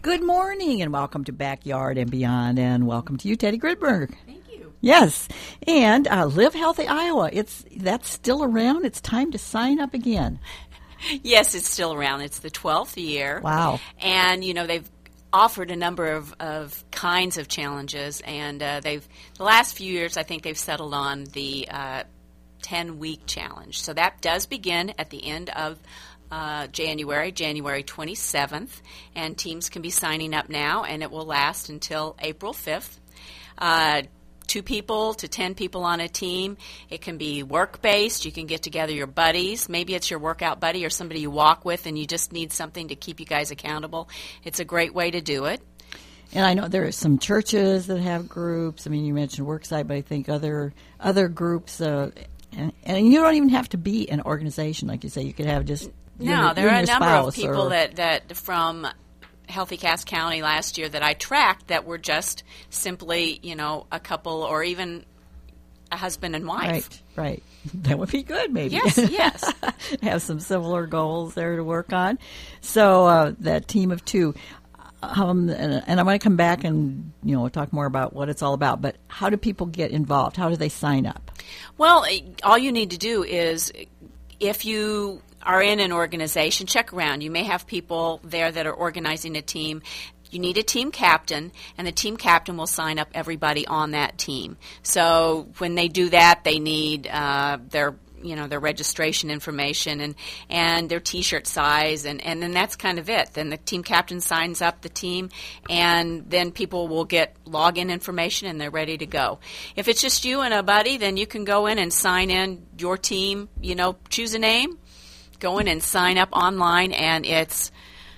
Good morning and welcome to Backyard and Beyond, and welcome to you, Teddy Gridberg. Thank you. Yes, and Live Healthy Iowa. That's still around. It's time to sign up again. Yes, it's still around. It's the 12th year. Wow. And, they've offered a number of kinds of challenges, and the last few years, I think they've settled on the 10-week challenge. So that does begin at the end of January 27th, and teams can be signing up now, and it will last until April 5th. 2 people to 10 people on a team. It can be work-based. You can get together your buddies. Maybe it's your workout buddy or somebody you walk with, and you just need something to keep you guys accountable. It's a great way to do it. And I know there are some churches that have groups. I mean, you mentioned Worksite, but I think other groups, and you don't even have to be an organization, like you say. You could have just No, there are a number of people or that from Healthy Cass County last year that I tracked that were just simply, a couple or even a husband and wife. Right. That would be good, maybe. Yes. Have some similar goals there to work on. So that team of 2. And I want to come back and talk more about what it's all about. But how do people get involved? How do they sign up? Well, all you need to do is, if you are in an organization, check around. You may have people there that are organizing a team. You need a team captain, and the team captain will sign up everybody on that team. So when they do that, they need their registration information and their T-shirt size, and then that's kind of it. Then the team captain signs up the team, and then people will get login information, and they're ready to go. If it's just you and a buddy, then you can go in and sign in your team, choose a name, go in and sign up online, and it's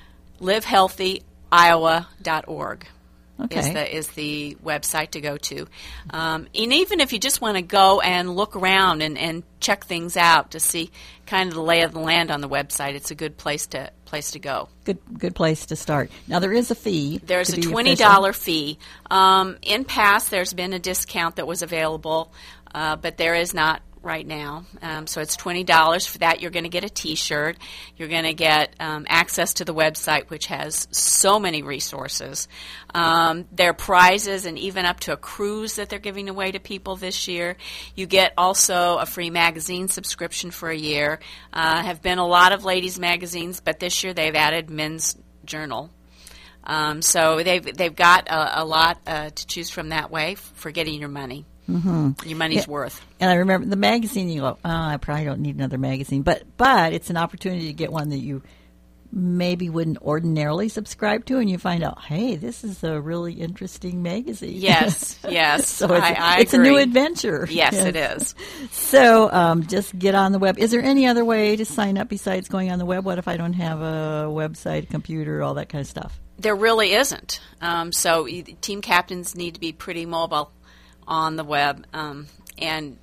livehealthyiowa.org. Okay. Is the website to go to. And even if you just want to go and look around and check things out to see kind of the lay of the land on the website, it's a good place to go. Good place to start. Now, there is a fee. There's a $20 fee. In past, there's been a discount that was available, but there is not right now. So it's $20 for that. You're going to get a T-shirt. You're going to get access to the website, which has so many resources. There are prizes and even up to a cruise that they're giving away to people this year. You get also a free magazine subscription for a year. Have been a lot of ladies' magazines, but this year they've added men's journal. So they've got a lot to choose from that way for getting your money. Mm-hmm. Your money's worth. And I remember the magazine, you go, I probably don't need another magazine. But it's an opportunity to get one that you maybe wouldn't ordinarily subscribe to, and you find out, hey, this is a really interesting magazine. Yes. So it's a new adventure. Yes, it is. So just get on the web. Is there any other way to sign up besides going on the web? What if I don't have a website, a computer, all that kind of stuff? There really isn't. So team captains need to be pretty mobile on the web, and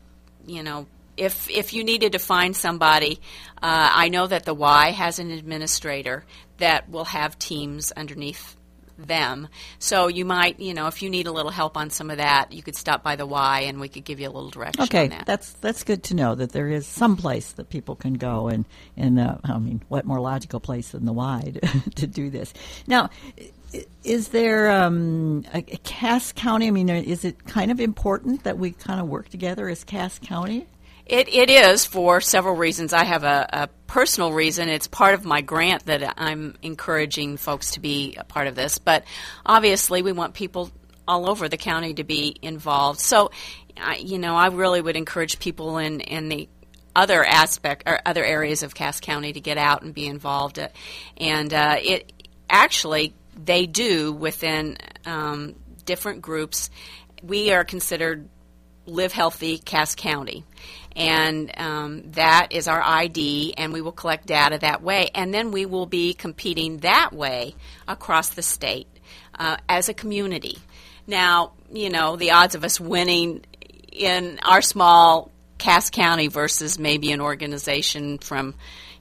if you needed to find somebody, I know that the Y has an administrator that will have teams underneath them. So you might, if you need a little help on some of that, you could stop by the Y and we could give you a little direction on that. That's good to know that there is some place that people can go, and what more logical place than the Y to do this. Now, is there a Cass County? I mean, is it kind of important that we kind of work together as Cass County? It is for several reasons. I have a personal reason. It's part of my grant that I'm encouraging folks to be a part of this. But obviously, we want people all over the county to be involved. So, I really would encourage people in the other aspect or other areas of Cass County to get out and be involved. And it actually, they do within different groups. We are considered Live Healthy Cass County, and that is our ID, and we will collect data that way, and then we will be competing that way across the state as a community. Now, the odds of us winning in our small Cass County versus maybe an organization from,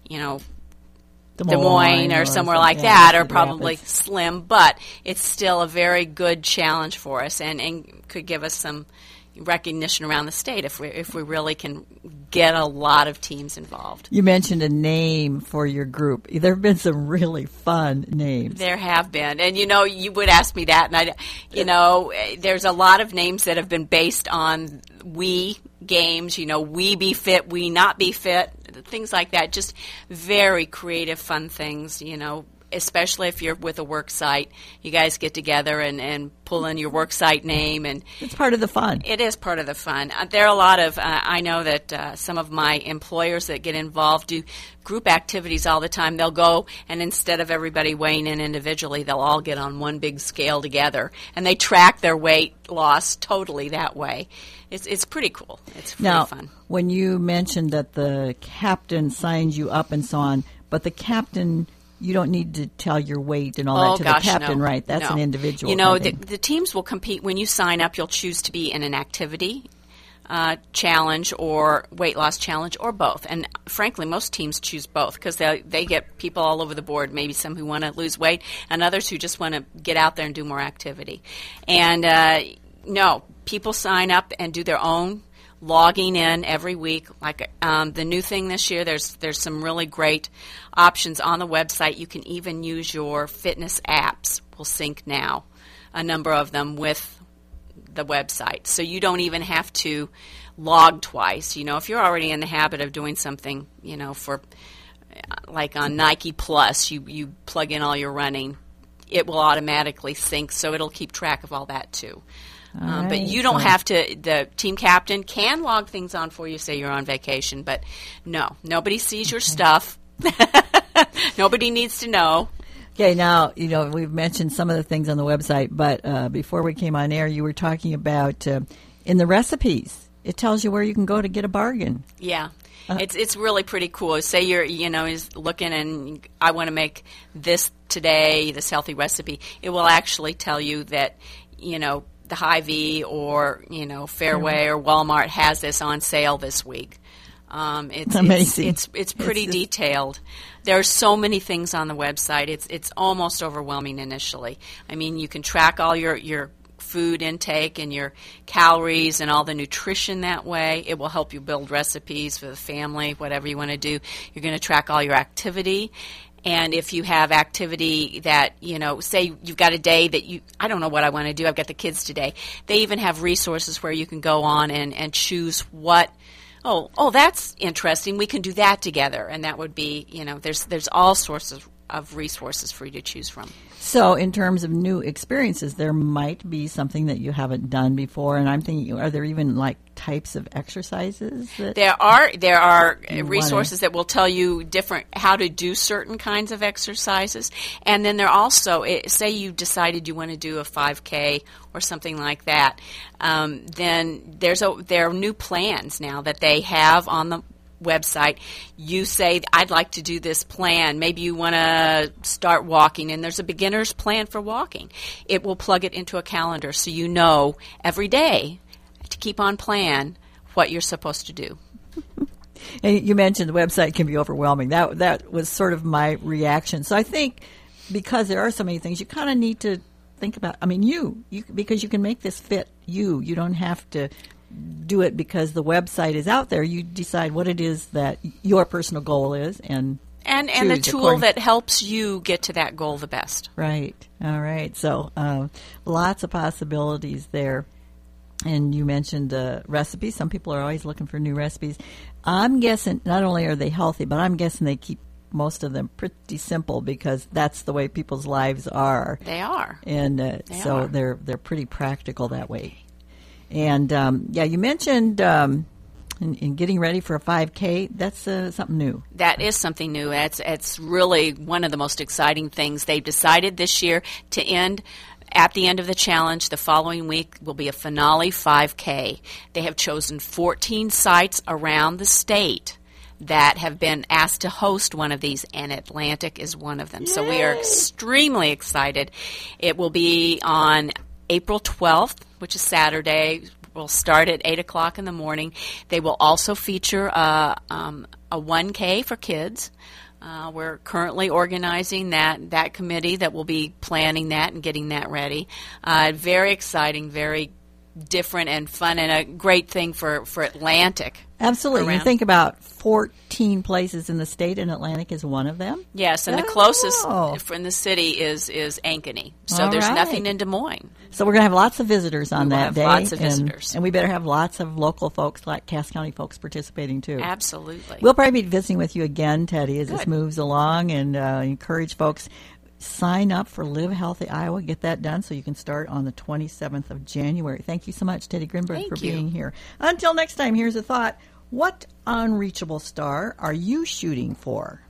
Des Moines or somewhere like that are probably slim, but it's still a very good challenge for us and could give us some recognition around the state if we really can get a lot of teams involved. You mentioned a name for your group. There have been some really fun names. There have been. And, you would ask me that. And, there's a lot of names that have been based on we games, we be fit, we not be fit, things like that. Just very creative, fun things, especially if you're with a work site. You guys get together and pull in your work site name. And it's part of the fun. It is part of the fun. There are a lot of, I know that some of my employers that get involved do group activities all the time. They'll go, and instead of everybody weighing in individually, they'll all get on one big scale together. And they track their weight loss totally that way. It's pretty cool. It's pretty fun. Now, when you mentioned that the captain signs you up and so on, but the captain... You don't need to tell your weight and all that to the captain, no. right? That's no. an individual. The teams will compete. When you sign up, you'll choose to be in an activity challenge or weight loss challenge or both. And frankly, most teams choose both because they get people all over the board, maybe some who want to lose weight and others who just want to get out there and do more activity. And no, people sign up and do their own logging in every week. Like the new thing this year, there's some really great options on the website. You can even use your fitness apps. Will sync now, a number of them with the website. So you don't even have to log twice. If you're already in the habit of doing something, for like on Nike Plus, you plug in all your running, it will automatically sync, so it'll keep track of all that too. Right, but you don't have to. The team captain can log things on for you, say you're on vacation, but no, nobody sees your stuff. Nobody needs to know. Okay, now, we've mentioned some of the things on the website, but before we came on air, you were talking about in the recipes, it tells you where you can go to get a bargain. Yeah. It's really pretty cool. Say you're, is looking and I want to make this today, this healthy recipe. It will actually tell you that, the Hy-Vee or, Fairway or Walmart has this on sale this week. It's amazing. It's pretty detailed. There are so many things on the website. It's almost overwhelming initially. I mean, you can track all your food intake and your calories and all the nutrition that way. It will help you build recipes for the family, whatever you want to do. You're going to track all your activity. And if you have activity that, say you've got a day that I don't know what I want to do, I've got the kids today. They even have resources where you can go on and choose what, that's interesting, we can do that together. And that would be, there's all sorts of resources for you to choose from. So in terms of new experiences, there might be something that you haven't done before. And I'm thinking, are there even like types of exercises? There are resources that will tell you how to do certain kinds of exercises. And then there are also, say you decided you want to do a 5K or something like that, then there are new plans now that they have on the website. You say, I'd like to do this plan. Maybe you want to start walking, and there's a beginner's plan for walking. It will plug it into a calendar so you know every day to keep on plan what you're supposed to do. And you mentioned the website can be overwhelming. That was sort of my reaction. So I think because there are so many things, you kind of need to think about, you because you can make this fit you. You don't have to do it because the website is out there. You decide what it is that your personal goal is and the tool that helps you get to that goal the best. Right. All right. So lots of possibilities there. And you mentioned recipes. Some people are always looking for new recipes. I'm guessing not only are they healthy, but I'm guessing they keep most of them pretty simple because that's the way people's lives are. They are. And they're pretty practical that way. And, you mentioned in getting ready for a 5K, that's something new. That is something new. It's really one of the most exciting things. They've decided this year to end at the end of the challenge. The following week will be a finale 5K. They have chosen 14 sites around the state that have been asked to host one of these, and Atlantic is one of them. Yay! So we are extremely excited. It will be on April 12th, which is Saturday. We'll start at 8 o'clock in the morning. They will also feature a 1K for kids. We're currently organizing that committee that will be planning that and getting that ready. Very exciting, very different and fun and a great thing for Atlantic. Absolutely. Around. You think about 14 places in the state, and Atlantic is one of them? Yes, and the closest in the city is Ankeny. So All there's right. nothing in Des Moines. So we're going to have lots of visitors on We will that have day. lots of visitors. And we better have lots of local folks, like Cass County folks, participating too. Absolutely. We'll probably be visiting with you again, Teddy, as this Good. moves along, and encourage folks. Sign up for Live Healthy Iowa. Get that done so you can start on the 27th of January. Thank you so much, Teddy Grinberg, Thank for you. being here. Until next time, here's a thought. What unreachable star are you shooting for?